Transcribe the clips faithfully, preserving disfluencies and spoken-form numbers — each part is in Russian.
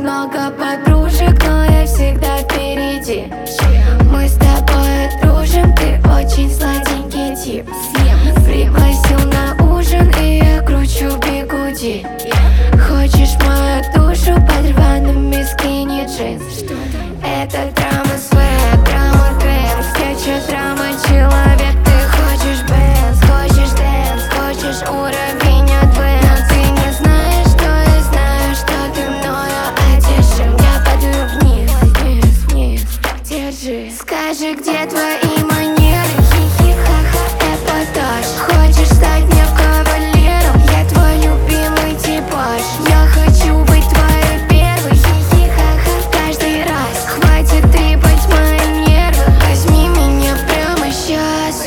много подружек, но я всегда впереди. Мы с тобой дружим, ты очень сладенький тип. Пригласил на ужин, и я кручу бигуди. Хочешь мою душу под рваными скини джинс? Это драма свэг, драма дэнс, скетча драма человек. Ты хочешь бэнс, хочешь дэнс, хочешь уровень адвэнс. Ты не знаешь, что я знаю, что ты мною одержим. Я падаю вниз, вниз, вниз, держи. Скажи, где твои манеры? Хихи-ха-ха, эпатаж. Хочешь стать мне кавалером? Я твой любимый типаж. Я хочу быть твоей первой. Хихи-ха-ха, каждый раз. Хватит трепать мои нервы. Возьми меня прямо сейчас.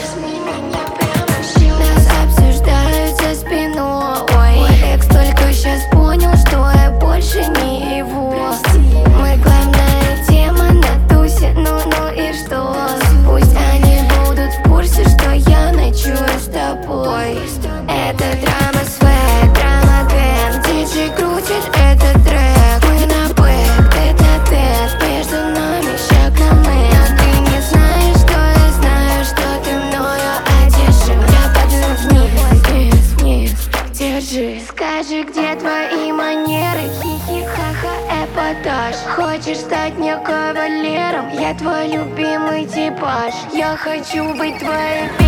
Нас обсуждают за спиной. Мой экс только сейчас понял, что я больше не его. Мы главная тема на тусе, ну-ну и что? Пусть они будут в курсе, что я ночую с тобой. Это драма свэг, драма дэн. Диджей крутит этот трек. Мы на бэк, тет-а-тет. Между нами шаг на мэн. Ты не знаешь, что я знаю, что ты мною одержим. Я падаю вниз, вниз, вниз, держи. Скажи, где твои манеры? Хихи-ха-ха, эпатаж. Хочешь стать мне кавалером? Я твой любимый типаж. Я хочу быть твоей